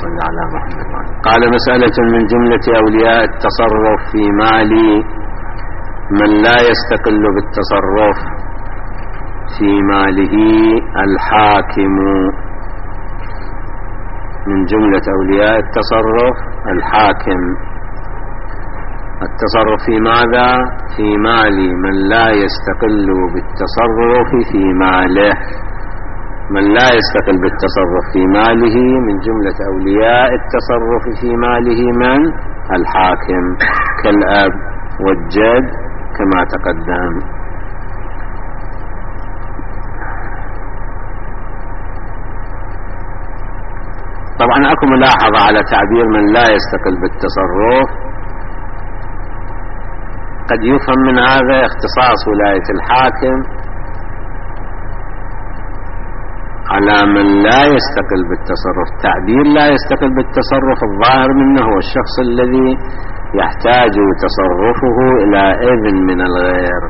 صل على محمد. قال مسألة من جملة أولياء التصرف في مال من لا يستقل بالتصرف في ماله الحاكم. من جملة أولياء التصرف الحاكم. التصرف في ماذا؟ في مال من لا يستقل بالتصرف في ماله. من لا يستقل بالتصرف في ماله من جملة أولياء التصرف في ماله من؟ الحاكم، كالأب والجد كما تقدم. طبعا أكو ملاحظة على تعبير من لا يستقل بالتصرف. قد يفهم من هذا اختصاص ولاية الحاكم على من لا يستقل بالتصرف. تعبير لا يستقل بالتصرف الظاهر منه هو الشخص الذي يحتاج تصرفه إلى إذن من الغير.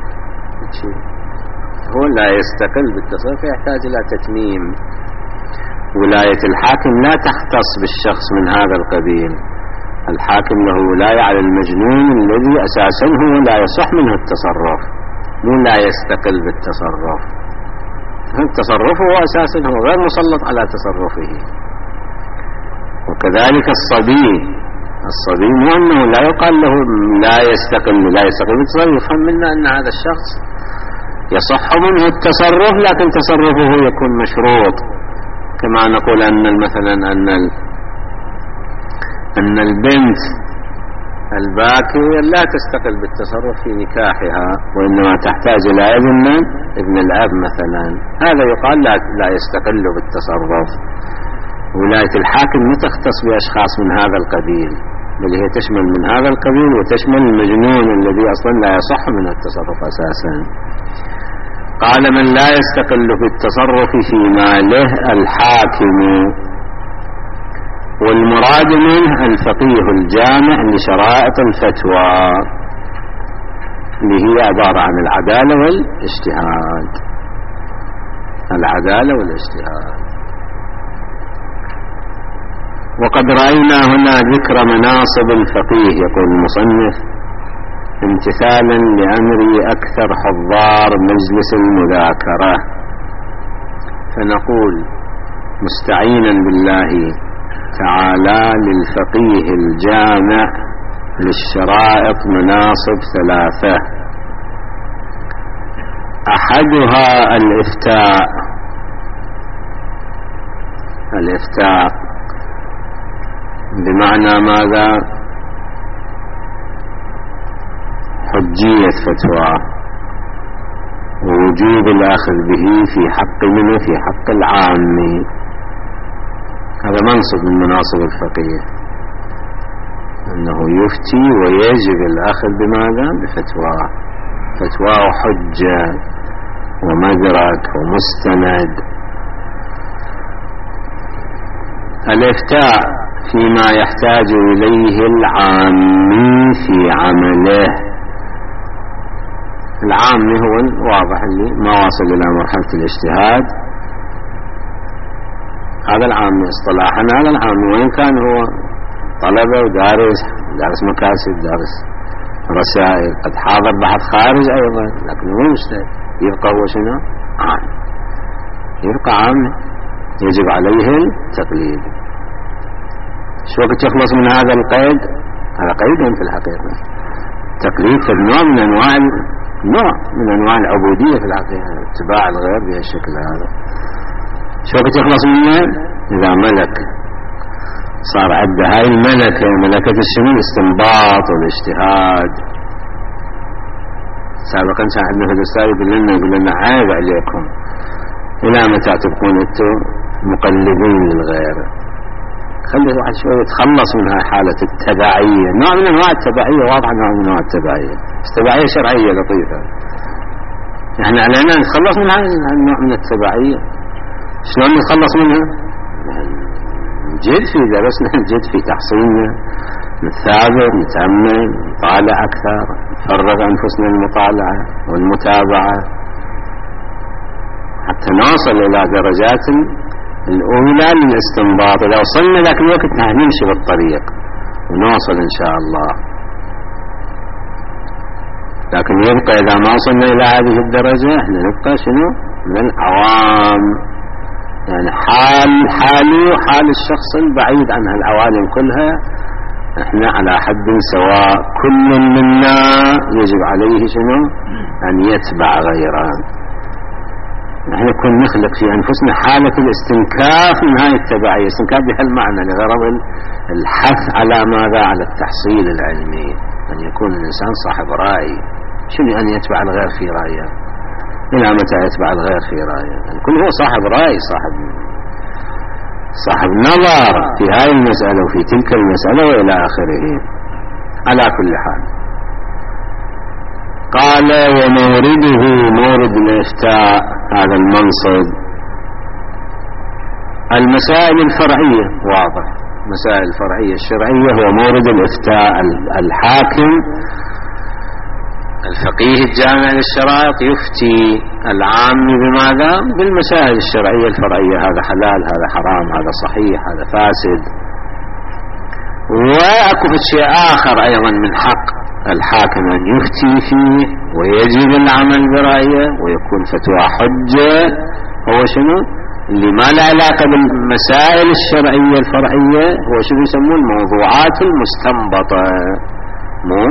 هو لا يستقل بالتصرف، يحتاج إلى تتميم. ولاية الحاكم لا تختص بالشخص من هذا القبيل. الحاكم له ولاية على المجنون الذي أساسا هو لا يصح منه التصرف، مو لا يستقل بالتصرف. تصرفه أساسا هو غير مسلط على تصرفه. وكذلك الصبي مو أنه لا يقال له لا يستقل بالتصرف، يفهم منا أن هذا الشخص يصح منه التصرف لكن تصرفه يكون مشروط. كما نقول أن مثلا أن البنت الباكر لا تستقل بالتصرف في نكاحها، وإنما تحتاج إلى ابن الأب مثلا. هذا يقال لا يستقل بالتصرف. ولاية الحاكم لا تختص بأشخاص من هذا القبيل، بل هي تشمل من هذا القبيل وتشمل المجنون الذي أصلا لا يصح منه التصرف أساسا. قال من لا يستقل بالتصرف في ماله الحاكم، والمراد منه الفقيه الجامع لشرائط الفتوى اللي هي عبارة عن العدالة والاجتهاد. العدالة والاجتهاد. وقد رأينا هنا ذكر مناصب الفقيه، يقول المصنف امتثالا لأمر أكثر حضار مجلس المذاكرة، فنقول مستعينا بالله تعالى للفقيه الجامع للشرائط مناصب 3: أحدها الإفتاء بمعنى ماذا؟ حجية فتوى ووجوب الأخذ به في حق منه في حق العام. هذا منصب من مناصب الفقيه، أنه يفتي ويجب الأخذ بماذا؟ بفتوى. فتوى وحجة ومدرك ومستند. الإفتاء فيما يحتاج إليه العامي في عمله. العامي هو الواضح اللي ما واصل إلى مرحلة الاجتهاد، هذا العامي اصطلاحا. هذا العامي وإن كان هو طلبة ودارس مكاسب، دارس رسائل، قد حاضر بحث خارج أيضا، لكن هو مجتهد، يبقى هو شنو؟ عامي. يبقى عامي يجب عليه التقليد. شو وقت يخلص من هذا القيد؟ هذا قيد في الحقيقة. تقليد في نوع من أنواع العبودية في الحقيقة، اتباع الغير بهالشكل هذا. شو وقت يخلص منه؟ إذا ملك صار عنده هاي الملكة، ملكة الشنو؟ الاستنباط والاجتهاد. سابقا كان عندنا في الأستاذ يقول لنا عيب عليكم، إلى متى تبقون أنتم مقلدين للغير؟ خلي الواحد شوية يتخلص من هاي حالة التبعية. نوع من أنواع التبعية، واضح نوع من أنواع التبعية، بس تبعية شرعية لطيفة. احنا علينا نتخلص من هاي النوع من التبعية. شلون نتخلص منها؟ نجد في درسنا، نجد في تحصيلنا، نتثابر، نتأمل، نطالع أكثر، نفرغ أنفسنا المطالعة والمتابعة حتى نوصل إلى درجات الأولى للاستنباط. إذا وصلنا ذاك الوقت نمشي بالطريق ونوصل إن شاء الله، لكن يبقى إذا ما وصلنا إلى هذه الدرجة احنا نبقى شنو من العوام، يعني حالي وحال الشخص البعيد عن هالعوالم كلها احنا على حد سواء، كل منا يجب عليه شنو أن يتبع غيره. نحن نكون نخلق في أنفسنا حالة الاستنكاف من هاي التبعية، استنكاف بهالمعنى لغرض الحث على ماذا؟ على التحصيل العلمي، أن يكون الإنسان صاحب رأي. شنو أن يتبع الغير في رأيه؟ إلى متى يتبع الغير في رأيه؟ يعني كل هو صاحب رأي، صاحب نظر في هاي المسألة وفي تلك المسألة وإلى آخره. على كل حال قال ومورده مورد الإفتاء هذا المنصب المسائل الفرعية، واضح، مسائل الفرعية الشرعية هو مورد الإفتاء. الحاكم الفقيه الجامع للشرائط يفتي العام بماذا؟ بالمسائل الشرعية الفرعية، هذا حلال، هذا حرام، هذا صحيح، هذا فاسد. وأكو شيء آخر أيضا من حق الحاكم أن يفتي فيه ويجب العمل برأيه ويكون فتوى حجة. هو شنو اللي ما له علاقة بالمسائل الشرعية الفرعية؟ هو شنو يسمون الموضوعات المستنبطة. مو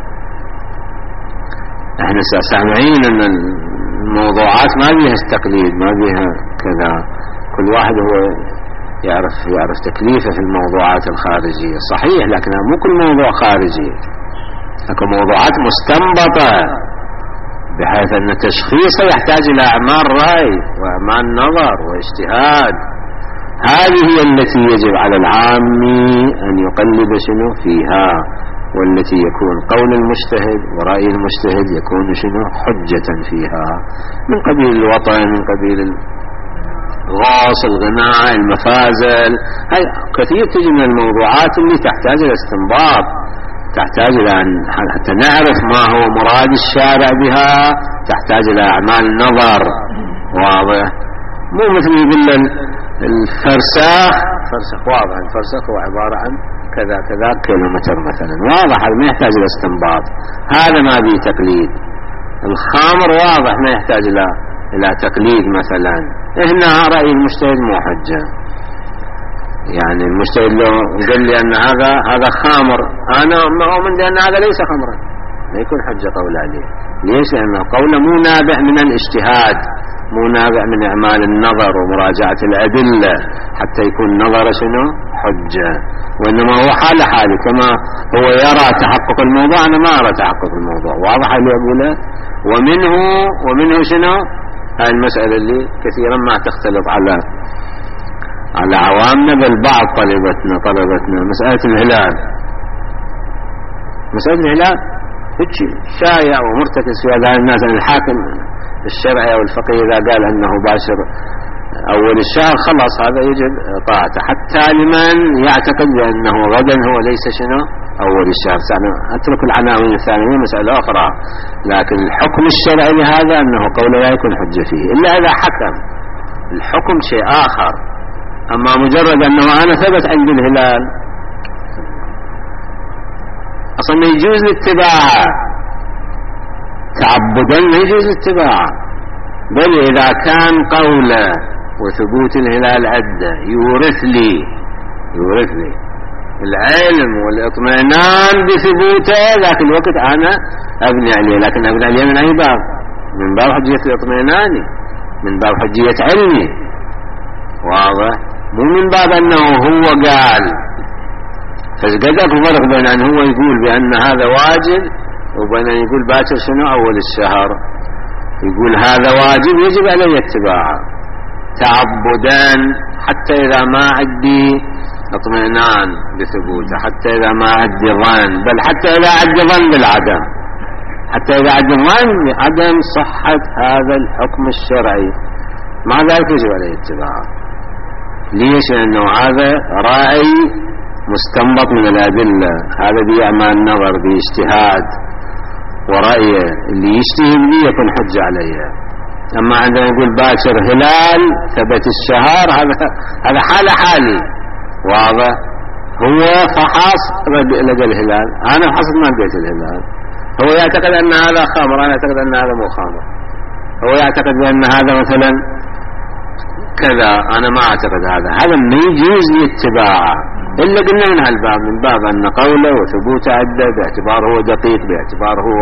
احنا سامعين ان الموضوعات ما بيها التقليد، ما بيها كذا، كل واحد هو يعرف تكليفه في الموضوعات الخارجية. صحيح، لكنها مو كل موضوع خارجي، اكو موضوعات مستنبطة بحيث ان تشخيصه يحتاج الى اعمال رأي واعمال نظر واجتهاد. هذه هي التي يجب على العام ان يقلد شنو فيها، والتي يكون قول المجتهد ورأي المجتهد يكون شنو حجة فيها، من قبيل الوطن، من قبيل الغاص، الغناء، المفازل. هاي كثير تجي من الموضوعات اللي تحتاج الى استنباط، تحتاج الى حتى نعرف ما هو مراد الشارع بها، تحتاج الى اعمال نظر. واضح؟ مو مثل يقول الفرساخ، واضح الفرساخ هو عبارة عن كذا كذا كيلومتر مثلا، واضح هذا ما يحتاج الى استنباط، هذا ما به تقليد. الخامر واضح ما يحتاج الى تقليد مثلا. هنا رأي المجتهد مو حجة، يعني المجتهد لو قال لي ان هذا خامر، انا ما اؤمن بان هذا ليس خمرا، ما يكون حجة قول عليه. ليش؟ لانه قوله مو نابع من الاجتهاد، مو نابع من اعمال النظر ومراجعة الادلة حتى يكون نظر شنو حجة، وانما هو حالي كما هو يرى تحقق الموضوع، انا ما ارى تحقق الموضوع. واضح اللي اقوله؟ ومنه شنو هاي المسألة اللي كثيرا ما تختلط على عوامنا، بل بعض طلبتنا مسألة الهلال. شائع ومرتكز في هذا الناس أن الحاكم الشرعي أو الفقيه إذا قال أنه باشر أول الشهر خلاص هذا يجب طاعته، حتى لمن يعتقد بأنه غدا هو ليس شنو أول الشهر. أترك العناوين الثانية مسألة أخرى، لكن الحكم الشرعي لهذا أنه قوله لا يكون حجة فيه إلا إذا حكم. الحكم شيء آخر، أما مجرد أنه أنا ثبت عند الهلال أصلا ما يجوز الاتباع تعبدا، ما يجوز الاتباع. بل إذا كان قوله وثبوت الهلال عدة يورث لي العلم والاطمئنان بثبوته، ذاك الوقت أنا أبني عليه، لكن أبني عليه من أي باب؟ من باب حجية الاطمئنان، من باب حجية علمي. واضح؟ مو من باب أنه هو قال. فقد أكو فرق بين أن هو يقول بأن هذا واجب وبين أن يقول باكر شنو أول الشهر. يقول هذا واجب يجب علي اتباعه تعبدا، حتى إذا ما عندي اطمئنان بثبوته، حتى إذا ما عندي ظن، بل حتى إذا عندي ظن بالعدم، حتى إذا عندي ظن بعدم صحة هذا الحكم الشرعي، مع ذلك يجب علي اتباعه. ليش؟ لأنه هذا رأي مستنبط من الأدلة، هذا بأعمال نظر باجتهاد، ورأيه اللي يجتهد به يكون حجة عليه. أما عندما يقول باكر هلال ثبت الشهر هذا حالي واضح. هو فحص لقى الهلال، أنا فحصت ما لقيت الهلال. هو يعتقد أن هذا خمر، أنا أعتقد أن هذا مو خمر. هو يعتقد بأن هذا مثلا كذا، أنا ما أعتقد هذا ما يجوز لاتباعه. إلا قلنا من هالباب، من باب أن قوله وثبوت عدة باعتباره هو دقيق، باعتباره هو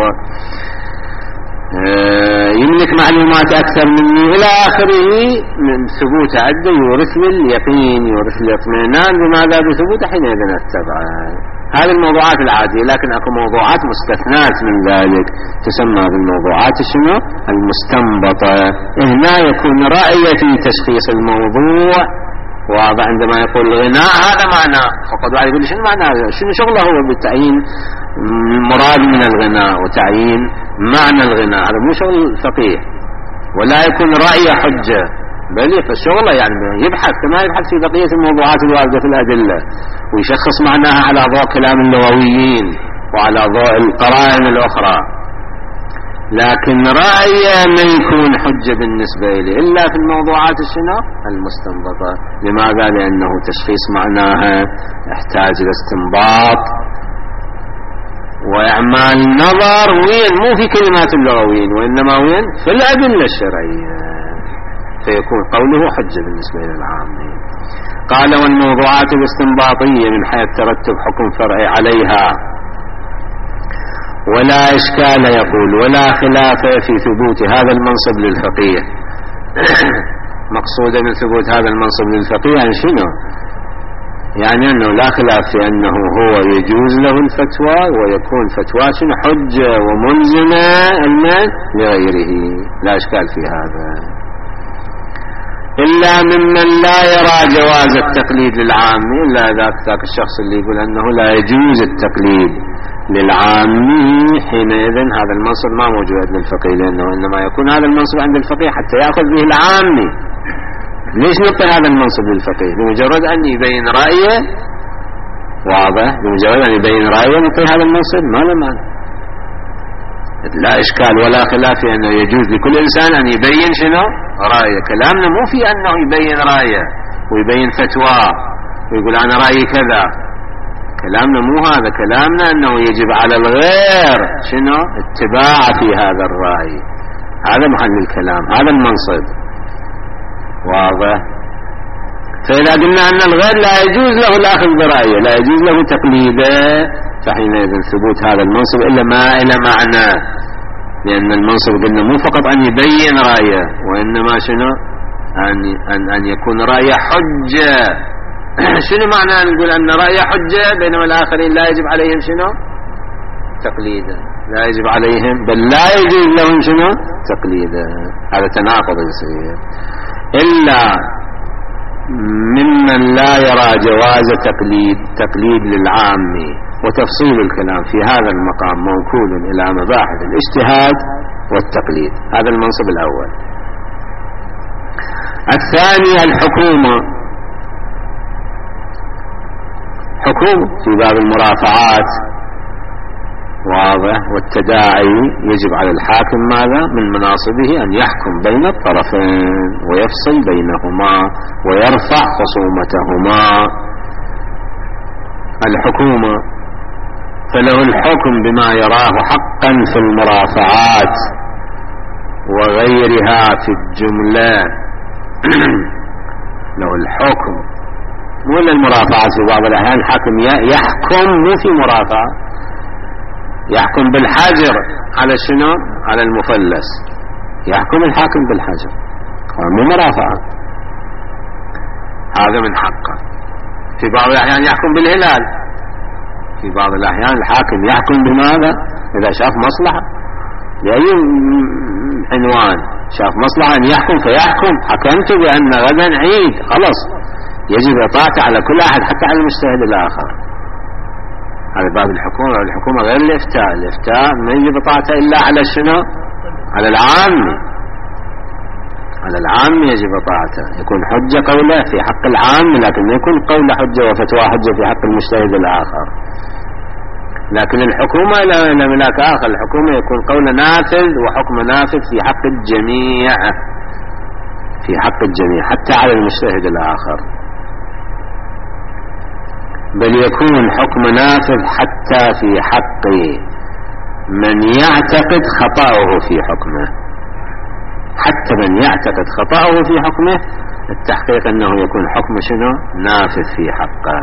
يملك معلومات أكثر مني إلى آخره، من ثبوت عدة يورث اليقين، يورث الاطمئنان. بماذا؟ بثبوت حينئذ اتبعه. هذه الموضوعات العادية. لكن أكو موضوعات مستثنات من ذلك تسمى بالموضوعات شنو؟ المستنبطة. هنا يكون رأي في تشخيص الموضوع واضح. عندما يقول الغناء هذا معنى، فقد واحد يقول شنو معنى، شنو شغله هو بالتعيين المراد من الغناء وتعيين معنى الغناء؟ هذا مو شغل فقيه، ولا يكون رأي حجة، بل فالشغل يعني يبحث كما يبحث في بقية الموضوعات الواردة في الأدلة، ويشخص معناها على ضوء كلام اللغويين وعلى ضوء القرائن الأخرى. لكن رأيه ما يكون حجة بالنسبة لي إلا في الموضوعات الشنو؟ المستنبطة. لماذا؟ لأنه تشخيص معناها يحتاج إلى استنباط وإعمال نظر، وين مو في كلمات اللغويين، وإنما وين في الأدلة الشرعية، فيكون قوله حجة بالنسبة للعامين. قال والموضوعات الاستنباطية من حيث ترتب حكم فرعي عليها ولا إشكال، يقول ولا خلاف في ثبوت هذا المنصب للفقيه. مقصود من ثبوت هذا المنصب للفقيه يعني شنو؟ يعني أنه لا خلاف في أنه هو يجوز له الفتوى، ويكون فتوى شنو؟ حجة وملزمة لغيره، لا إشكال في هذا. إلا ممن لا يرى جواز التقليد للعام، إلا ذاك الشخص اللي يقول أنه لا يجوز التقليد للعامي، حينئذ هذا المنصب ما موجود للفقيه، لأنه إنما يكون هذا المنصب عند الفقيه حتى يأخذ به العامي. ليش نعطي هذا المنصب للفقيه؟ بمجرد أن يبين رأيه، واضح، بمجرد أن يبين رأيه نعطي هذا المنصب، ما له معنى. لا إشكال ولا خلاف في أنه يجوز لكل إنسان أن يبين شنو؟ رأيه. كلامنا مو في أنه يبين رأيه ويبين فتوى ويقول أنا رأيي كذا، كلامنا مو هذا. كلامنا أنه يجب على الغير شنو؟ اتباع في هذا الرأي. هذا محل الكلام، هذا المنصب، واضح. فإذا قلنا أن الغير لا يجوز له الأخذ برأيه، لا يجوز له تقليده، فحينئذ ثبوت هذا المنصب إلا ما إلى معنى، لأن المنصب قلنا مو فقط أن يبين رأيه، وإنما شنو؟ أن يكون رأيه حجة. شنو معنى أن نقول أن رأيه حجة بينما الآخرين لا يجب عليهم شنو؟ تقليده. لا يجب عليهم، بل لا يجوز لهم شنو؟ تقليده. هذا تناقض يصير. إلا ممن لا يرى جواز تقليد للعامي. وتفصيل الكلام في هذا المقام موكول إلى مباحث الاجتهاد والتقليد. هذا المنصب الأول. الثاني الحكومة. حكومة في باب المرافعات، واضح، والتداعي. يجب على الحاكم ماذا؟ من مناصبه أن يحكم بين الطرفين ويفصل بينهما ويرفع خصومتهما. الحكومة فله الحكم بما يراه حقا في المرافعات وغيرها في الجملة. له الحكم، مو المرافعات. في بعض الأحيان الحاكم يحكم مو في مرافعة، يحكم بالحجر على شنو؟ على المفلس. يحكم الحاكم بالحجر، مو مرافعة. هذا من حقه. في بعض الأحيان يحكم بالهلال. في بعض الأحيان الحاكم يحكم بماذا؟ إذا شاف مصلحة بأي عنوان، شاف مصلحة أن يحكم فيحكم. حكمت بأن غدا عيد، خلص يجب إطاعته على كل أحد حتى على المجتهد الآخر. هذا باب الحكومة. الحكومة غير الإفتاء. الإفتاء ما يجب إطاعته إلا على شنو؟ على العام. على العام يجب إطاعته، يكون حجة قوله في حق العام، لكن ما يكون قوله حجة وفتوى حجة في حق المجتهد الآخر. لكن الحكومة لا ملاك آخر. الحكومة يكون قول نافذ وحكم نافذ في حق الجميع، في حق الجميع حتى على المجتهد الآخر، بل يكون حكم نافذ حتى في حق من يعتقد خطأه في حكمه. حتى من يعتقد خطأه في حكمه التحقيق أنه يكون حكم شنو؟ نافذ في حقه.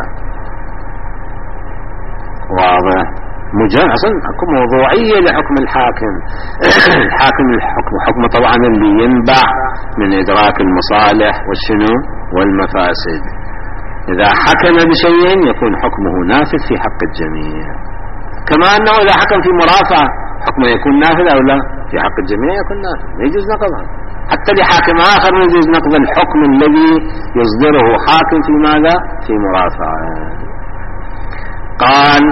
واضح؟ أصلا أكو موضوعية لحكم الحاكم. الحاكم حكم طبعا اللي ينبع من إدراك المصالح والشنو والمفاسد. إذا حكم بشيء يكون حكمه نافذ في حق الجميع، كما أنه إذا حكم في مرافعة حكمه يكون نافذ أو لا في حق الجميع يكون نافذ، ما يجوز نقضها. حتى لحاكم آخر ما يجوز نقض الحكم الذي يصدره حاكم في ماذا؟ في مرافعة. قال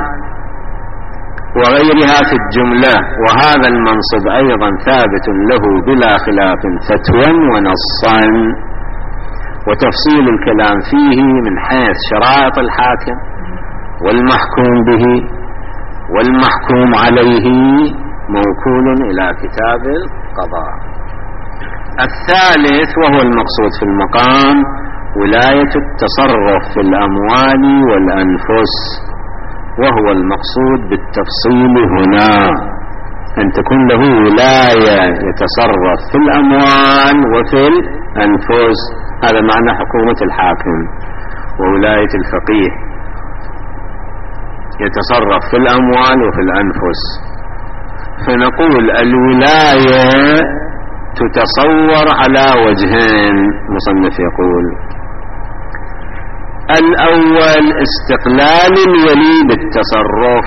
وغيرها في الجملة، وهذا المنصب أيضا ثابت له بلا خلاف فتوى ونصا، وتفصيل الكلام فيه من حيث شرائط الحاكم والمحكوم به والمحكوم عليه موكول إلى كتاب القضاء. الثالث وهو المقصود في المقام ولاية التصرف في الأموال والأنفس، وهو المقصود بالتفصيل هنا أن تكون له ولاية يتصرف في الأموال وفي الأنفس. هذا معنى حكومة الحاكم. وولاية الفقيه يتصرف في الأموال وفي الأنفس. فنقول الولاية تتصور على وجهين. مصنف يقول الأول استقلال الولي بالتصرف،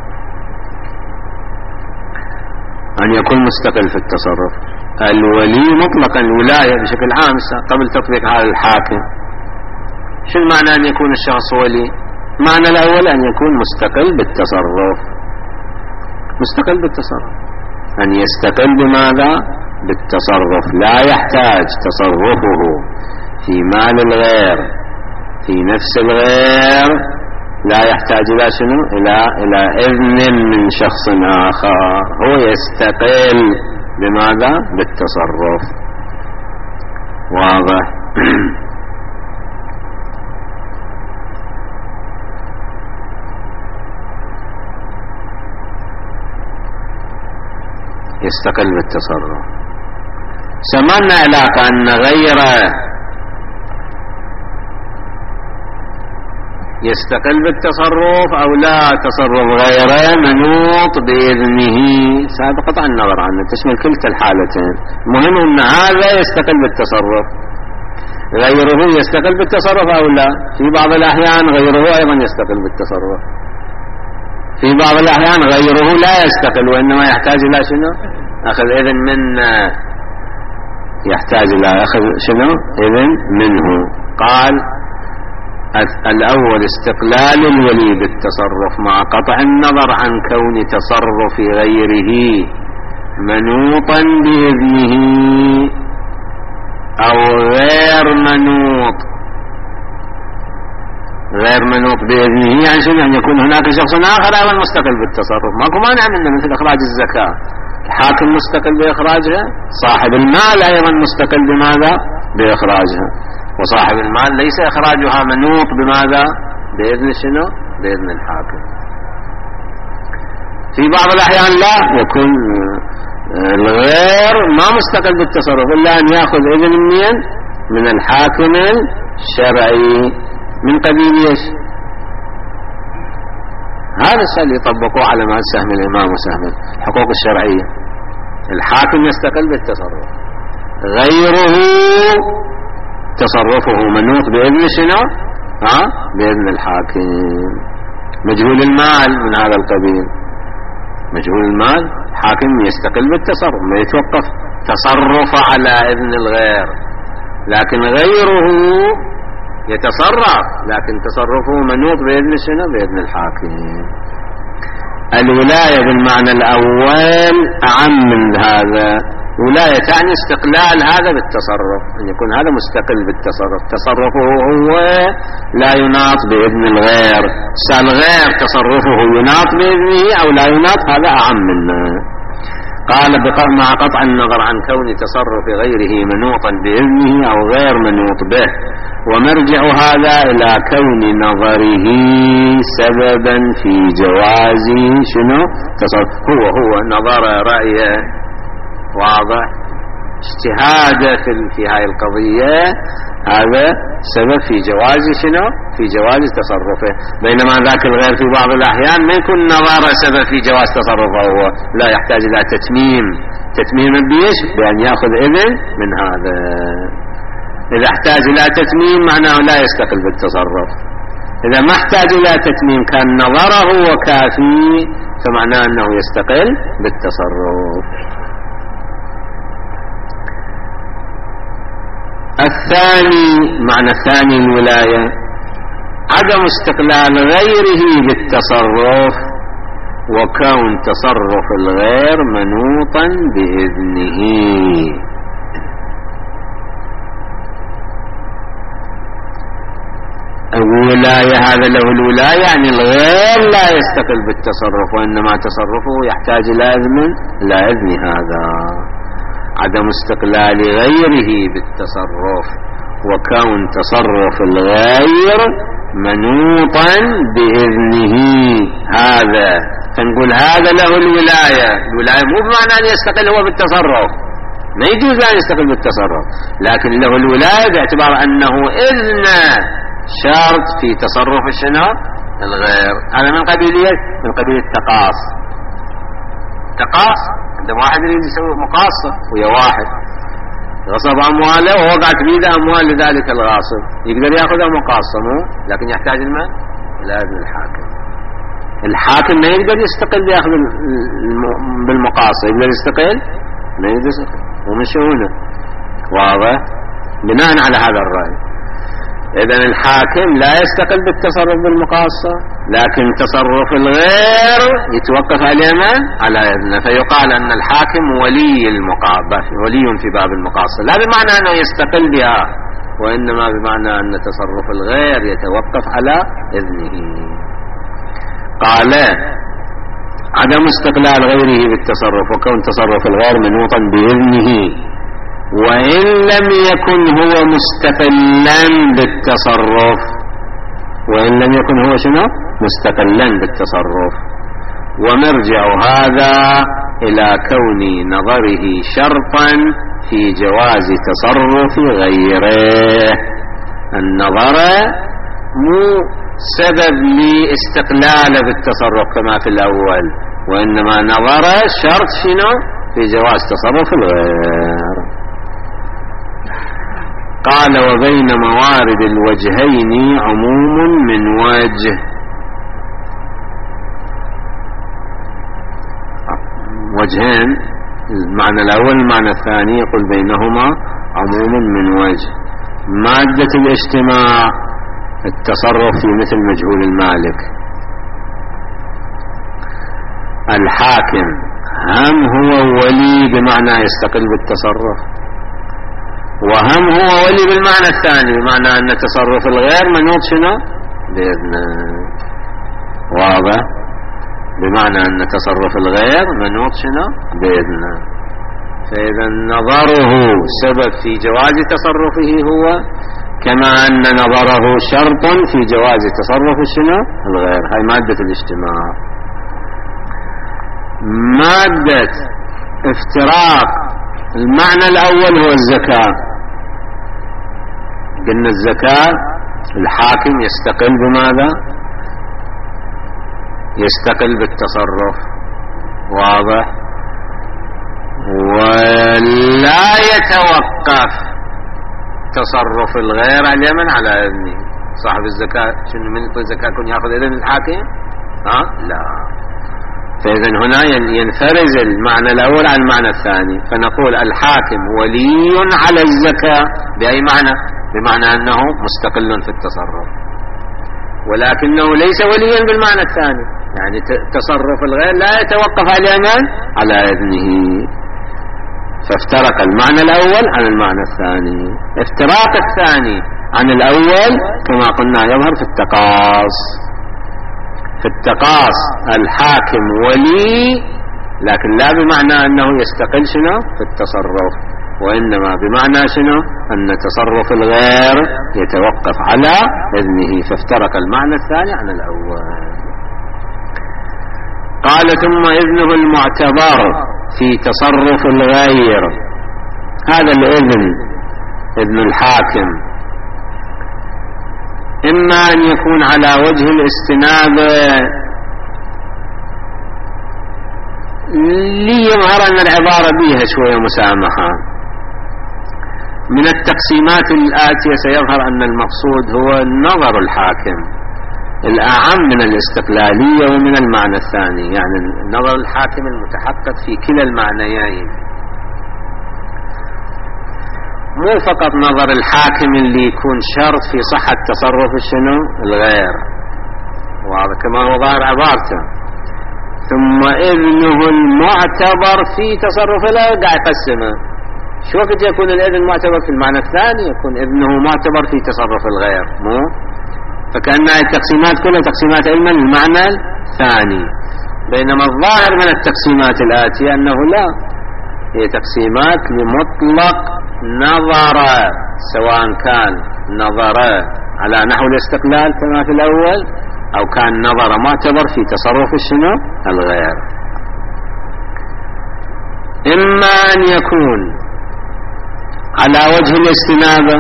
أن يكون مستقل في التصرف. الولي مطلقا الولاية بشكل عام قبل تطبيق على الحاكم. شو المعنى أن يكون الشخص ولي؟ معنى الأول أن يكون مستقل بالتصرف. مستقل بالتصرف أن يستقل بماذا؟ بالتصرف، لا يحتاج تصرفه في مال الغير في نفس الغير، لا يحتاج إلى شنو؟ إلى إذن من شخص آخر. هو يستقل بماذا؟ بالتصرف. واضح؟ يستقل بالتصرف. سمعنا علاقة أن غيره يستقل بالتصرف أو لا، تصرف غيره منوط بإذنه سابقة عن النظر عنه، تشمل كلتا الحالتين. المهم أن هذا يستقل بالتصرف، غيره يستقل بالتصرف أو لا. في بعض الأحيان غيره أيضا يستقل بالتصرف، في بعض الأحيان غيره لا يستقل وإنما يحتاج إلى شنو؟ أخذ إذن من، يحتاج إلى أخذ شنو؟ إذن منه. قال الأول استقلال الولي بالتصرف مع قطع النظر عن كون تصرف غيره منوطا بإذنه أو غير منوط. غير منوط بإذنه يعني شنو؟ أن يكون هناك شخص آخر أيضا مستقل بالتصرف. ماكو مانع منه، مثل إخراج الزكاة الحاكم مستقل بإخراجها، صاحب المال أيضا مستقل بماذا؟ بإخراجها، وصاحب المال ليس إخراجها منوط بماذا؟ بإذن شنو؟ بإذن الحاكم. في بعض الأحيان لا، يكون الغير ما مستقل بالتصرف إلا أن يأخذ إذن من الحاكم الشرعي من قبيل ايش؟ هذا الشيء اللي يطبقوه على ما سهم الإمام وسهم الحقوق الشرعية. الحاكم يستقل بالتصرف، غيره تصرفه منوط بإذن شنو؟ بإذن الحاكم. مجهول المال من هذا القبيل، مجهول المال حاكم يستقل بالتصرف، ما يتوقف تصرف على إذن الغير، لكن غيره يتصرف لكن تصرفه منوط بإذن شنو؟ بإذن الحاكم. الولاية بالمعنى الأول أعم من هذا، ولاية تعني استقلال هذا بالتصرف، أن يكون هذا مستقل بالتصرف، تصرفه هو لا يناط بإذن الغير. الغير تصرفه يناط بإذنه أو لا يناط، هذا أعم منه. قال مع قطع النظر عن كون تصرف غيره منوطا بإذنه أو غير منوط به، ومرجع هذا إلى كون نظره سببا في جواز شنو تصرف. هو نظر رأيه واضح، اجتهاده في هاي القضية، هذا سبب في جواز شنو في جواز تصرفه، بينما ذاك الغير في بعض الأحيان ما يكون نظر سبب في جواز تصرفه، هو لا يحتاج إلى تتميم بيش بأن يأخذ إذن من هذا. إذا احتاج إلى تتميم معناه لا يستقل بالتصرف، إذا ما احتاج إلى تتميم كان نظره وكافي فمعناه أنه يستقل بالتصرف. الثاني، معنى الثاني الولاية عدم استقلال غيره بالتصرف وكون تصرف الغير منوطا بإذنه. الولاية هذا له الولاية يعني الغير لا يستقل بالتصرف، وإنما تصرفه يحتاج إلى إذن هذا. عدم استقلال غيره بالتصرف وكون تصرف الغير منوطا بإذنه، هذا فنقول هذا له الولاية. الولاية مو بمعنى أن يستقل هو بالتصرف، ما يجوز أن يستقل بالتصرف، لكن له الولاية باعتبار أنه إذن شرط في تصرف شنو الغير. هذا من قبيل التقاص. عندما واحد يريد يسوي مقاصة ويا واحد غصب أمواله ووقعت بيده أموال لذلك الغاصب، يقدر يأخذها مقاصة مو، لكن يحتاج المال إلى إذن الحاكم. الحاكم ما يقدر يستقل بيأخذ بالمقاصة، يقدر يستقل ما يقدر يستقل ومن شؤونه. واضح؟ بناء على هذا الرأي إذن الحاكم لا يستقل بالتصرف بالمقاصة، لكن تصرف الغير يتوقف على إذنه، فيقال أن الحاكم ولي المقابل، ولي في باب المقاصة، لا بمعنى أنه يستقل بها، وإنما بمعنى أن تصرف الغير يتوقف على إذنه. قال عدم استقلال غيره بالتصرف وكون تصرف الغير منوطا بإذنه وإن لم يكن هو مستقلا بالتصرف، وإن لم يكن هو شنو مستقلا بالتصرف. ومرجع هذا إلى كون نظره شرطا في جواز تصرف غيره. النظر مو سبب لاستقلاله بالتصرف كما في الأول، وإنما نظر شرط شنو في جواز تصرف الغير. قال وبين موارد الوجهين عموم من وجه. وجهين، المعنى الأول المعنى الثاني، يقول بينهما عموم من وجه. مادة الاجتماع التصرف في مثل مجهول المالك. الحاكم هم هو ولي بمعنى يستقل بالتصرف، وهم هو ولي بالمعنى الثاني بمعنى أن تصرف الغير منوط شنو بإذنه. واضح؟ بمعنى أن تصرف الغير منوط شنو بإذنه. فإذا نظره سبب في جواز تصرفه هو، كما أن نظره شرط في جواز تصرف شنو الغير. هاي مادة الاجتماع. مادة افتراق المعنى الأول هو الزكاة. قلنا الزكاة الحاكم يستقل بماذا؟ يستقل بالتصرف. واضح؟ ولا يتوقف تصرف الغير اليمن على إذنه. صاحب الزكاة شنو من يعطي الزكاة يكون يأخذ إذن الحاكم؟ لا. فإذا هنا ينفرز المعنى الأول عن المعنى الثاني، فنقول الحاكم ولي على الزكاة بأي معنى؟ بمعنى أنه مستقل في التصرف، ولكنه ليس وليا بالمعنى الثاني، يعني تصرف الغير لا يتوقف على اليمن على إذنه. فافترق المعنى الأول عن المعنى الثاني. افتراق الثاني عن الأول كما قلنا يظهر في التقاص. في التقاص الحاكم ولي، لكن لا بمعنى أنه يستقل شنو في التصرف، وإنما بمعنى شنو أن تصرف الغير يتوقف على إذنه. فافترق المعنى الثاني عن الأول. قال ثم إذنه المعتبر في تصرف الغير. هذا الإذن إذن الحاكم إما أن يكون على وجه الاستنابة ليظهر أن العبارة بها شوية مسامحة. من التقسيمات الآتية سيظهر أن المقصود هو نظر الحاكم الأعم من الاستقلالية ومن المعنى الثاني، يعني نظر الحاكم المتحقق في كلا المعنيين، مو فقط نظر الحاكم اللي يكون شرط في صحة تصرف شنو الغير، وهذا كما هو ظاهر عبارته. ثم إذنه المعتبر في تصرف الغير قاعد يقسمه. شو وقت يكون الإذن معتبر في المعنى الثاني؟ يكون إذنه معتبر في تصرف الغير، مو فكأن التقسيمات كلها تقسيمات علما المعنى الثاني، بينما الظاهر من التقسيمات الآتية أنه لا، هي تقسيمات لمطلق نظر، سواء كان نظر على نحو الاستقلال كما في الأول أو كان نظر معتبر في تصرف شنو الغير. إما أن يكون على وجه الاستنابة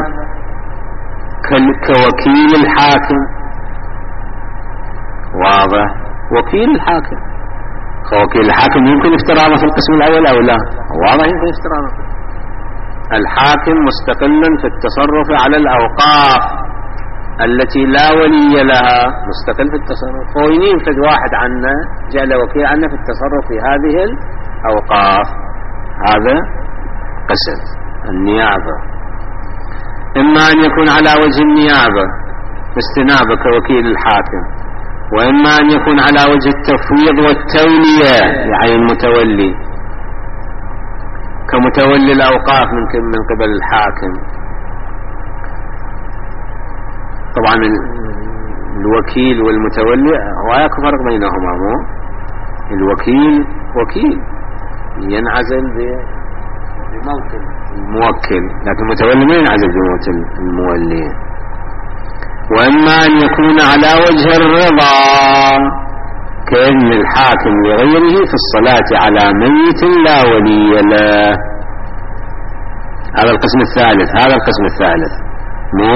كوكيل الحاكم، واضح، وكيل الحاكم كوكيل الحاكم يمكن افتراضه في القسم الأول أو لا، واضح يمكن افتراضه. الحاكم مستقل في التصرف على الأوقاف التي لا ولي لها، مستقل في التصرف، هو ينفذ واحد عنا جعل وكيل عنا في التصرف في هذه الأوقاف. هذا قسم النيابة. إما أن يكون على وجه النيابة استنابة كوكيل الحاكم، وإما أن يكون على وجه التفويض والتولية يعني المتولي كمتولي الأوقاف من قبل الحاكم. طبعا الوكيل والمتولي هو يكون فرق بينهما، مو الوكيل وكيل ينعزل بموت الموكل، لكن المتولي ما ينعزل بموت المولي. وإما أن يكون على وجه الرضا كأن الحاكم لغيره في الصلاة على ميت لا ولي له. هذا القسم الثالث. هذا القسم الثالث مو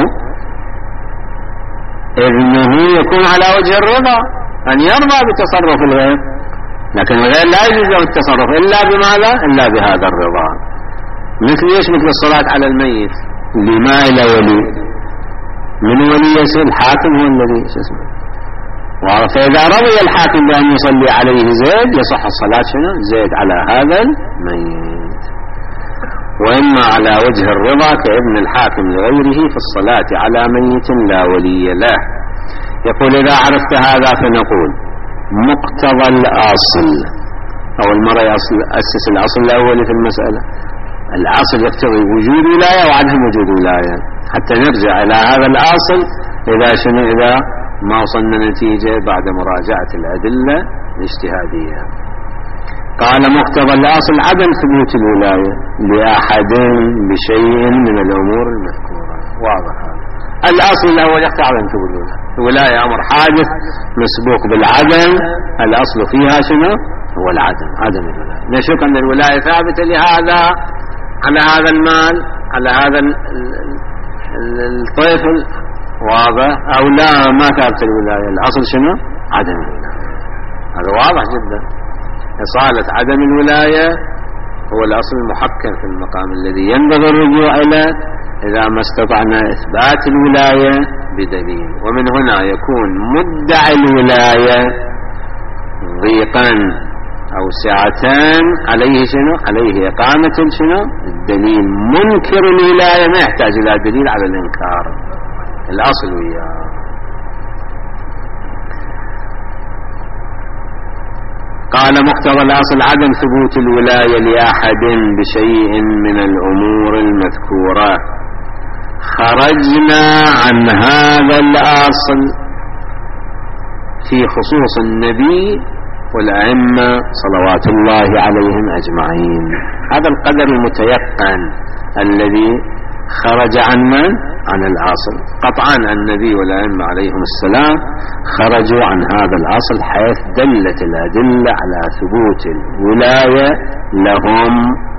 إذنه يكون على وجه الرضا، أن يرضى بتصرف الغير، لكن الغير لا يجوز له التصرف إلا بماذا؟ إلا بهذا الرضا. مثل ايش؟ مثل الصلاة على الميت اللي ما إلى ولي، من ولي يصير الحاكم هو الذي اسمه. فإذا رضي الحاكم بأن يصلي عليه زيد يصح الصلاة شنو زيد على هذا الميت. وإما على وجه الرضا كابن الحاكم لغيره في الصلاة على ميت لا ولي له. يقول إذا عرفت هذا فنقول مقتضى الأصل، أول مرة أسس الأصل الأول في المسألة. الأصل يقتضي وجود ولاية وعدم وجود ولاية، حتى نرجع إلى هذا الأصل إذا ما وصلنا نتيجة بعد مراجعة الأدلة الاجتهادية. قال مقتضى الأصل عدم ثبوت الولاية لأحد بشيء من الأمور المذكورة. واضح هذا الأصل الأول يقتضي عدم ثبوت الولاية، أمر حادث مسبوق بالعدم، الأصل فيها شنو هو العدم، عدم الولاية. نشك أن الولاية ثابتة لهذا على هذا المال على هذا الطفل، واضح، أو لا ما ثابت الولاية، الأصل شنو عدم الولاية. هذا واضح جدا. إصالة عدم الولاية هو الأصل المحكم في المقام الذي ينبغي الرجوع إليه إذا ما استطعنا إثبات الولاية بدليل. ومن هنا يكون مدعي الولاية ضيقا أو ساعتان عليه شنو عليه إقامة شنو الدليل. منكر الولاية ما يحتاج إلى دليل على الإنكار، الأصل وياه. قال مقتضى الأصل عدم ثبوت الولاية لأحد بشيء من الأمور المذكورة. خرجنا عن هذا الأصل في خصوص النبي والأئمة صلوات الله عليهم أجمعين. هذا القدر المتيقن الذي خرج عن من؟ عن الأصل. قطعا النبي والأئمة عليهم السلام خرجوا عن هذا الأصل، حيث دلت الأدلة على ثبوت الولاية لهم.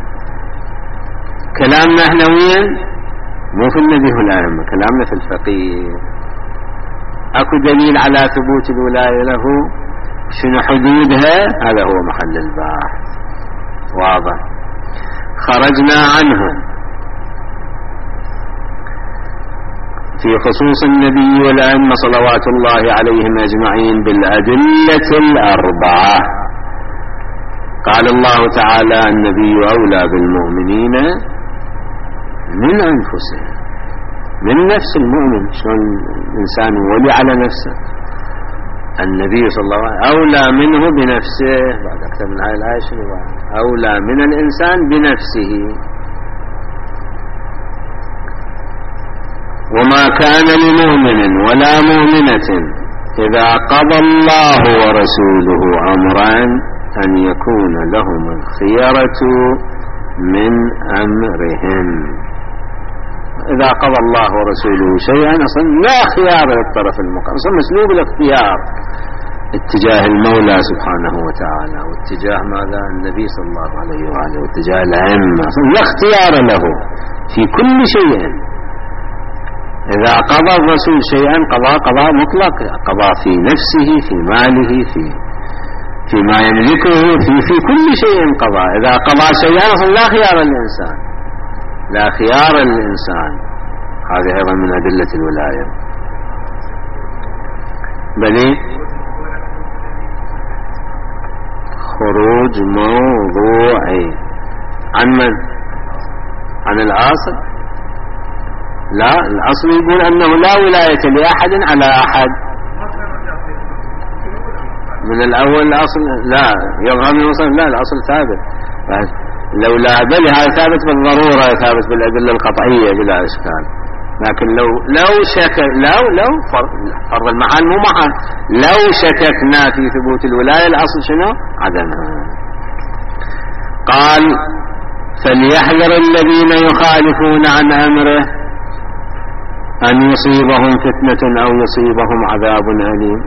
كلامنا احنا وين؟ مو في النبي والأئمة، كلامنا في الفقيه. اكو دليل على ثبوت الولاية له، شنو حدودها؟ هذا هو محل البحث. واضح. خرجنا عنه في خصوص النبي والأئمة صلوات الله عليهم أجمعين بالأدلة الأربعة. قال الله تعالى: النبي أولى بالمؤمنين من أنفسهم. من نفس المؤمن، شلون الإنسان ولي على نفسه؟ النبي صلى الله عليه وسلم أولى منه بنفسه. بعد أكثر من هاي الآية شنو أولى من الإنسان بنفسه. وما كان لمؤمن ولا مؤمنة إذا قضى الله ورسوله أمرا أن يكون لهم الخيرة من أمرهم. إذا قضى الله ورسوله شيئا أصلا لا خيار للطرف المقام، أصلا مسلوب الاختيار اتجاه المولى سبحانه وتعالى واتجاه ماذا؟ النبي صلى الله عليه وآله واتجاه الأئمة، أصلا لا اختيار له في كل شيء. إذا قضى الرسول شيئا قضاء مطلق، قضاء في نفسه، في ماله، في ما يملكه، في كل شيء قضاء. إذا قضى شيئا أصلا لا خيار الإنسان، لا خيار الإنسان. هذه أيضا من أدلة الولاية. بل خروج موضوعي عن من؟ عن الأصل. لا، الأصل يقول أنه لا ولاية لأحد على أحد. من الأول الأصل لا يظهر من الأصل، لا الأصل ثابت. لولا بل هذا ثابت بالضرورة، ثابت بالأدلة القطعية بلا إشكال. لكن لو شك لو فرض المحال مو محال، لو شككنا في ثبوت الولاية الأصل شنو؟ عدمها. قال: فليحذر الذين يخالفون عن أمره أن يصيبهم فتنة أو يصيبهم عذاب أليم.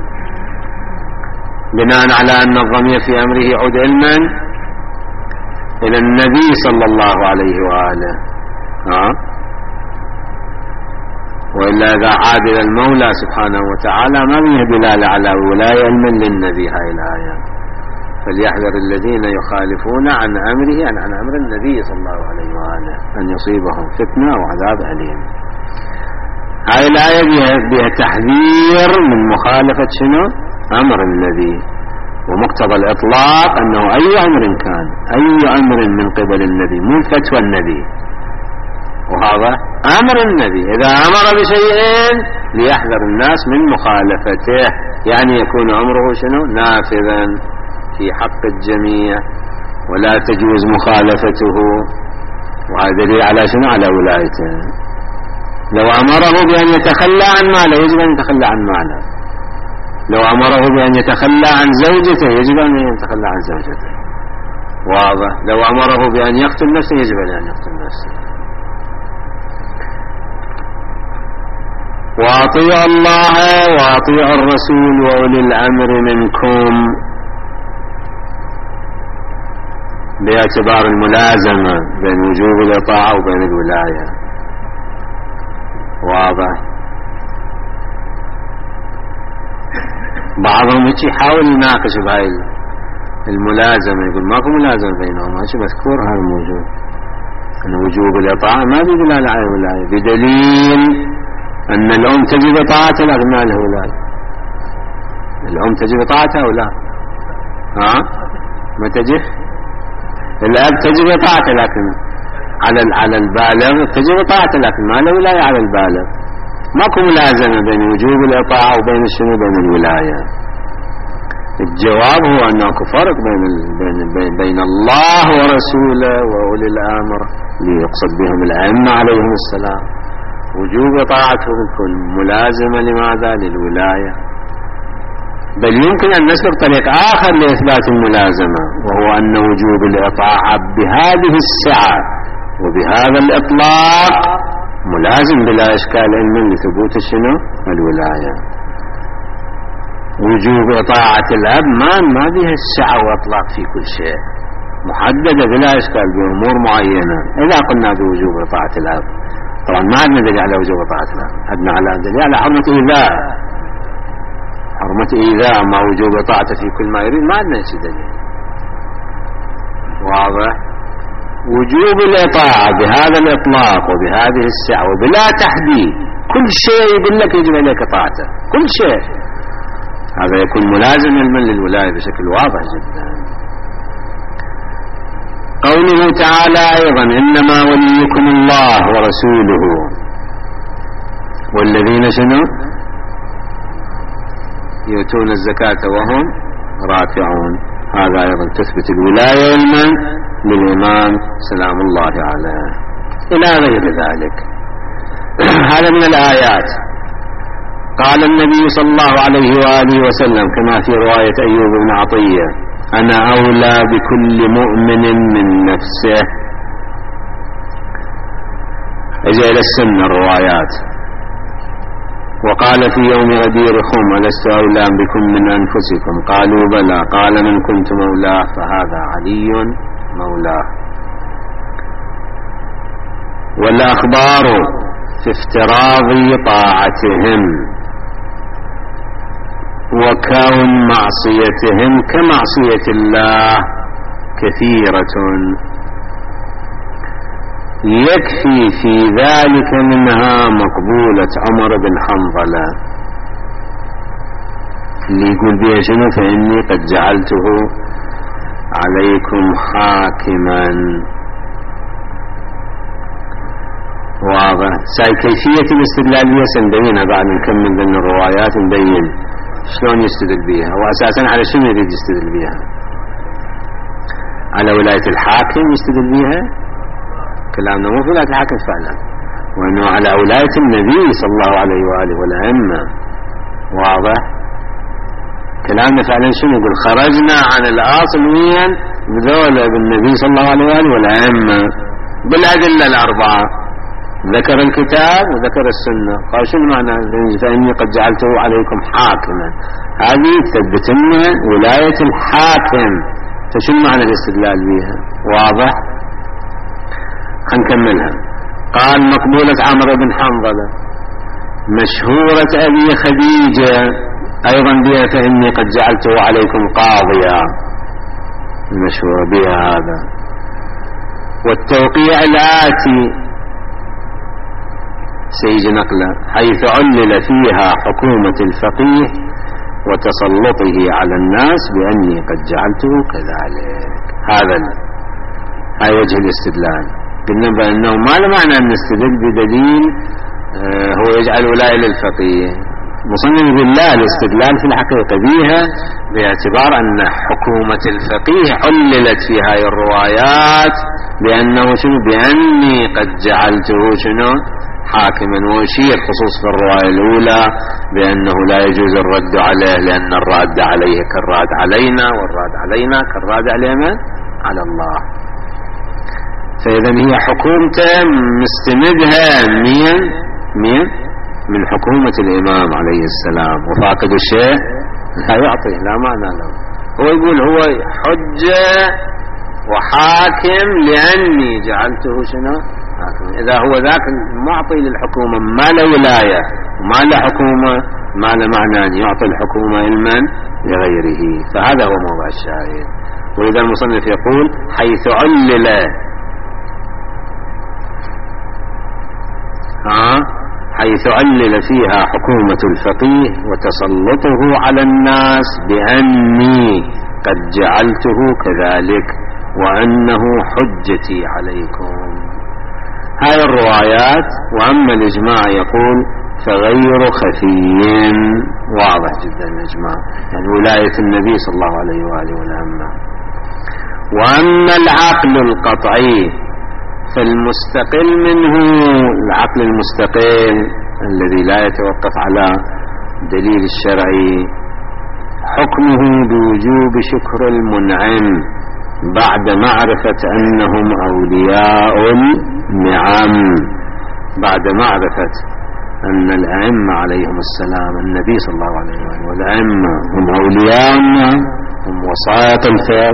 بناء على أن الضمير في أمره يعود علما إلى النبي صلى الله عليه وآله، وإلا إذا عاد إلى المولى سبحانه وتعالى ما فيه دلالة على ولاية علما للنبي. هاي الآية: فليحذر الذين يخالفون عن أمره عن أمر النبي صلى الله عليه وآله أن يصيبهم فتنة أو عذاب أليم. هاي الآية بها تحذير من مخالفة شنو؟ أمر النبي. ومقتضى الإطلاق أنه أي أمر كان، أي أمر من قبل النبي، مو فتوى النبي، وهذا أمر النبي. إذا أمر بشيء ليحذر الناس من مخالفته، يعني يكون أمره شنو؟ نافذا في حق الجميع ولا تجوز مخالفته. وهذا دليل على شنو؟ على ولايته. لو أمره بأن يتخلى عن ماله يجب أن يتخلى عن ماله. لو أمره بأن يتخلى عن زوجته يجب أن يتخلى عن زوجته. واضح. لو أمره بأن يقتل نفسه يجب أن يقتل نفسه. وأطيعوا الله وأطيعوا الرسول وأولي الأمر منكم، باعتبار الملازمة بين وجوب الإطاعة وبين الولاية. واضح. بعضهم يحاول يناقش بهاي الملازمة، يقول ماكو ملازمة بينهم، ماشي مذكور هذا موجود أن وجوب الإطاعة ما بدلالة على الولاية، بدليل أن الأم تجب طاعة الأغنى له ولاية. الأم تجب طاعتها أو لا؟ ما تجب. الأب تجب طاعته، لكن على البالغ تجب طاعته، لكن ما له ولاية على البالغ. ماكو ملازمة بين وجوب الإطاعة وبين الشنو؟ بين الولاية. الجواب هو أنه فرق بين الله ورسوله وأولي الأمر ليقصد بهم الأئمة عليهم السلام. وجوب طاعتهم تكون ملازمة لماذا؟ للولاية. بل يمكن أن نسلك طريق آخر لإثبات الملازمة، وهو أن وجوب الإطاعة بهذه السعة وبهذا الإطلاق ملازم بلا إشكال علما لثبوت شنو؟ الولاية. وجوب إطاعة الأب ما بها السعة وإطلاق في كل شيء، محددة بلا إشكال بأمور معينة. إذا قلنا بوجوب إطاعة الأب طبعا ما عندنا دليل على وجوب إطاعة الأب، عندنا على دليل على حرمة إيذاء، حرمة إيذاء ما وجوب إطاعته في كل ما يريد ما عندنا شيء دليل واضح. وجوب الإطاعة بهذا الإطلاق وبهذه السعة وبلا تحديد، كل شيء يقول لك يجب عليك إطاعته، كل شيء، هذا يكون ملازم علما للولاية بشكل واضح جدا. قوله تعالى أيضا إنما وليكم الله ورسوله والذين شنو يؤتون الزكاة وهم راكعون، هذا أيضا تثبت الولاية علما للإمام سلام الله عليه إلى غير ذلك. هذا من الآيات. قال النبي صلى الله عليه وآله وسلم كما في رواية أيوب بن عطية أنا أولى بكل مؤمن من نفسه. أجل إلى السنة الروايات. وقال في يوم غدير خم ألست أولى بكم من أنفسكم قالوا بلى قال من كنت مولاه فهذا علي مولاه. والأخبار في افتراض طاعتهم وكون معصيتهم كمعصية الله كثيرة، يكفي في ذلك منها مقبولة عمر بن حنظلة اللي يقول بها شنو فإني قد جعلته عليكم حاكما. واضح. كيفية الاستدلالية سنبينها بعد نكمل ضمن الروايات نبين شلون يستدل بها، وأساسا على شنو يريد يستدل بها؟ على ولاية الحاكم يستدل بها؟ كلامنا مو في ولاية الحاكم فعلا، وأنه على ولاية النبي صلى الله عليه وآله والأئمة. واضح. كلامنا فعلا شنو يقول؟ خرجنا عن الأصل وين بذولة بالنبي صلى الله عليه وآله والأئمة بالأدلة الأربعة، ذكر الكتاب وذكر السنة. قال شنو معنى فإني قد جعلته عليكم حاكما؟ هذه تثبت لنا ولاية الحاكم، فشنو معنى الاستدلال بها؟ واضح. هنكملها. قال مقبولة عمرو بن حنظلة، مشهورة أبي خديجة أيضا بها فإني قد جعلته عليكم قاضيا، المشهورة بها هذا. والتوقيع الآتي سيجي نقله حيث علل فيها حكومة الفقيه وتسلطه على الناس بأني قد جعلته كذلك. هذا وجه الاستدلال. قلنا بأنه ما معنى أن نستدل بدليل هو يجعل ولاية للفقيه. مصنف بالله الاستدلال في الحقيقة بها باعتبار أن حكومة الفقيه عللت في هذه الروايات بأنه شنو؟ بأني قد جعلته شنو؟ حاكما. ويشير خصوص في الرواية الأولى بأنه لا يجوز الرد عليه لأن الراد عليه كالراد علينا، والراد علينا كالراد علينا على الله. فإذا هي حكومته مستندها من حكومة الإمام عليه السلام، وفاقد الشيء لا يعطيه، لا معنى له. هو يقول هو حجة وحاكم لأني جعلته شنو؟ حاكم. إذا هو ذاك المعطي للحكومة ما له ولاية وما له حكومة ما له معنى أن يعطي الحكومة علما لغيره. فهذا هو موضع الشاهد. وإذا المصنف يقول حيث علل حيث علل فيها حكومة الفقيه وتسلطه على الناس بأني قد جعلته كذلك وأنه حجتي عليكم. هاي الروايات. وأما الإجماع يقول فغير خفي واضح جدا يا جماعة، يعني ولاية النبي صلى الله عليه وآله والأمة. وأما العقل القطعي فالمستقل منه، العقل المستقل الذي لا يتوقف على دليل الشرعي، حكمه بوجوب شكر المنعم بعد معرفة أنهم أولياء النعم، بعد معرفة أن الأئمة عليهم السلام، النبي صلى الله عليه وسلم والأئمة هم أولياء النعم، هم وسائط الخير.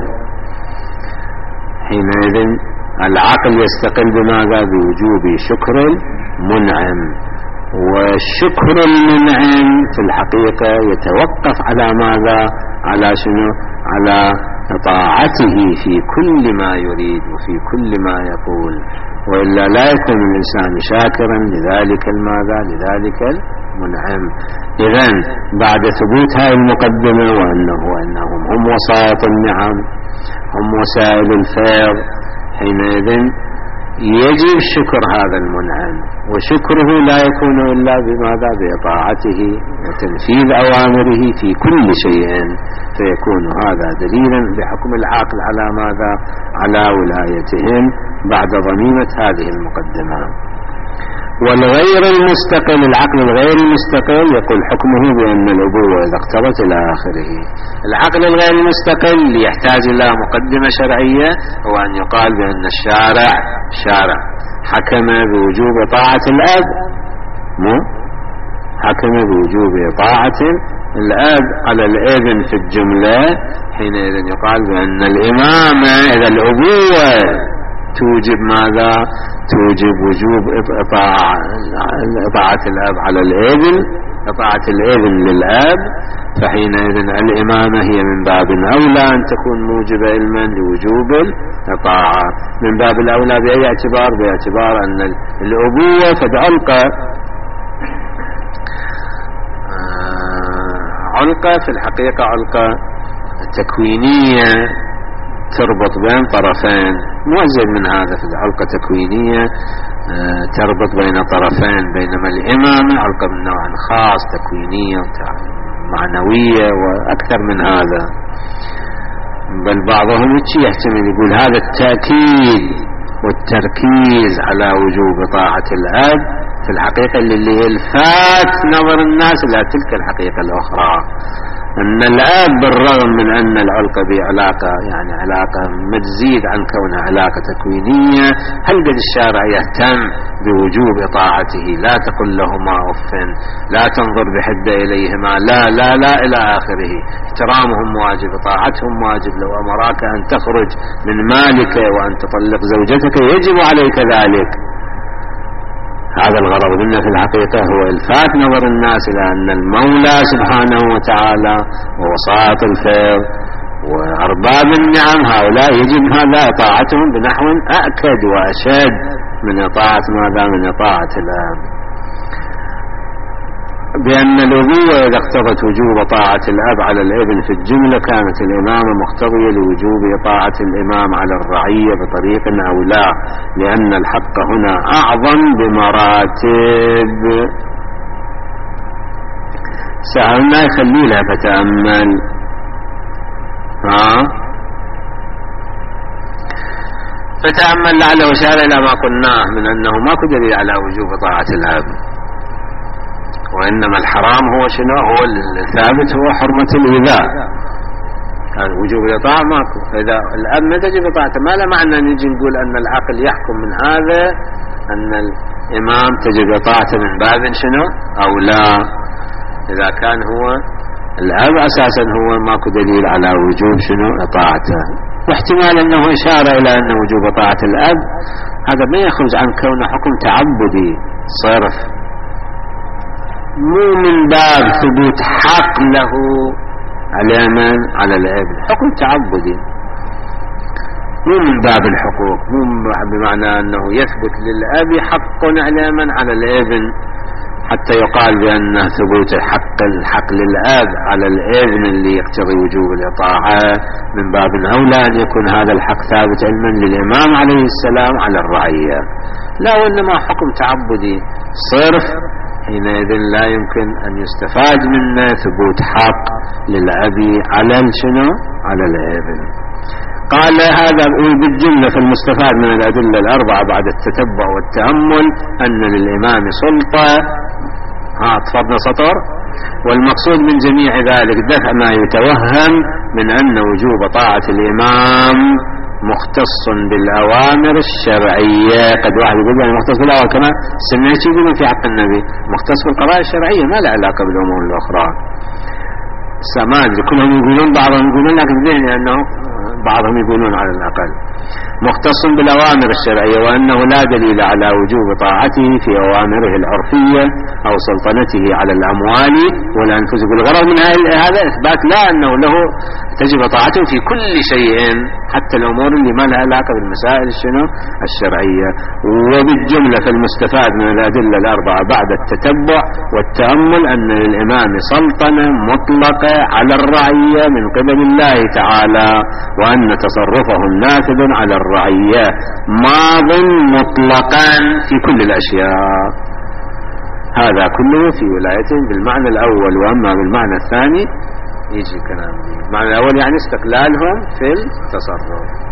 حينئذ العقل يستقل بماذا؟ بوجوب شكر المنعم. وشكر المنعم في الحقيقة يتوقف على ماذا؟ على شنو؟ على طاعته في كل ما يريد وفي كل ما يقول، وإلا لا يكون الإنسان شاكرا لذلك الماذا؟ لذلك المنعم. إذن بعد ثبوت هذه المقدمة وأنهم هم وسائط النعم، هم وسائل الخير، حينئذ يجب شكر هذا المنعم، وشكره لا يكون إلا بماذا؟ بطاعته وتنفيذ أوامره في كل شيء، فيكون هذا دليلا بحكم العاقل على ماذا؟ على ولايتهم بعد ضميمة هذه المقدمة. والغير المستقل، العقل الغير المستقل يقول حكمه بأن الأبوة إذا اقترت إلى آخره. العقل الغير المستقل يحتاج إلى مقدمة شرعية، هو أن يقال بأن الشارع حكم بوجوب طاعة الأب، حكم بوجوب طاعة الأب على الابن في الجملة، حينئذ يقال بأن الإمامة إذا الأبوة توجب ماذا؟ توجب وجوب إطاعة الأب على الابن، إطاعة الابن للأب، فحينئذ الإمامة هي من باب أولى أن تكون موجبة علما لوجوب الإطاعة. من باب الأولى بأي اعتبار؟ باعتبار أن الأبوة قد علقة في الحقيقة علقة تكوينية تربط بين طرفين، موزن من هذا في العلقة تكوينية تربط بين طرفين، بينما الإمامة علقة من نوع خاص تكوينية معنوية وأكثر من هذا. بل بعضهم يحتمل يقول هذا التأكيد والتركيز على وجوب طاعة الأب في الحقيقة اللي يلفت نظر الناس إلى تلك الحقيقة الأخرى، أن الأب بالرغم من أن العلاقة بعلاقة يعني علاقة متزيد عن كونها علاقة تكوينية، هل قد الشارع يهتم بوجوب إطاعته؟ لا تقل لهما أف، لا تنظر بحدة إليهما، لا لا لا إلى آخره. احترامهم واجب، طاعتهم واجب. لو أمراك أن تخرج من مالك وأن تطلق زوجتك يجب عليك ذلك. هذا الغرض منه في الحقيقة هو إلفات نظر الناس إلى أن المولى سبحانه وتعالى ووساط الخير وأرباب النعم هؤلاء يجب هذا طاعتهم بنحو أأكد وأشد من إطاعة ماذا؟ من إطاعة الآب. بأن الأبوة إذا اقتضت وجوب طاعة الأب على الابن في الجملة كانت الإمامة مقتضية لوجوب طاعة الإمام على الرعية بطريق أو لا، لأن الحق هنا أعظم بمراتب. سألنا يخلي لها فتأمل فتأمل لعله شار إلى ما قلناه من أنه ماكو دليل على وجوب طاعة الأب، وإنما الحرام هو شنو؟ هو الثابت هو حرمة الإيذاء. وجوب الإطاعة ماكو. إذا الأب ما تجب إطاعته ما له معنى نجي نقول أن العقل يحكم من هذا أن الإمام تجب إطاعته من باب شنو؟ أو لا. إذا كان هو الأب أساسا هو ماكو دليل على وجوب شنو؟ إطاعته. واحتمال أنه إشارة إلى أن وجوب طاعة الأب هذا ما يخرج عن كونه حكم تعبدي صرف، مو من باب ثبوت حق له على الابن، حكم تعبدي مو من باب الحقوق، مو بمعنى أنه يثبت للأب حق على الابن حتى يقال بأن ثبوت الحق للأب على الابن اللي يقتضي وجوب الإطاعة من باب أولى أن يكون هذا الحق ثابت علما للإمام عليه السلام على الرعية. لا، وإنما حكم تعبدي صرف حينئذ لا يمكن أن يستفاد منه ثبوت حق للأبي على شنو؟ على الابن. قال هذا بالجملة في المستفاد من الأدلة الأربعة بعد التتبع والتأمل أن للإمام سلطة، اطفرنا سطر، والمقصود من جميع ذلك دفع ما يتوهم من أن وجوب طاعة الإمام مختص بالأوامر الشرعية. قد واحد يقول يعني مختص بالأوامر، كما سمعت يقولون في حق النبي مختص بالقضايا الشرعية ما له علاقة بالأمور الأخرى. سمان كلهم يقولون، بعضهم يقولون، لكن ذهني أنه بعضهم يقولون على الأقل مختص بالأوامر الشرعية، وأنه لا دليل على وجوب طاعته في أوامره العرفية أو سلطنته على الأموال والأنفس. بالغرض من هذا إثبات لا أنه له تجب طاعته في كل شيء، حتى الأمور اللي ما لها علاقة بالمسائل الشرعية. وبالجملة فالمستفاد من الأدلة الأربعة بعد التتبع والتأمل أن للإمام سلطنة مطلقة على الرعية من قبل الله تعالى، وأن تصرفهم نافذ على الرعية ماض مطلقا في كل الأشياء. هذا كله في ولايته بالمعنى الأول. وأما بالمعنى الثاني يجي كلام. المعنى الأول يعني استقلالهم في التصرف.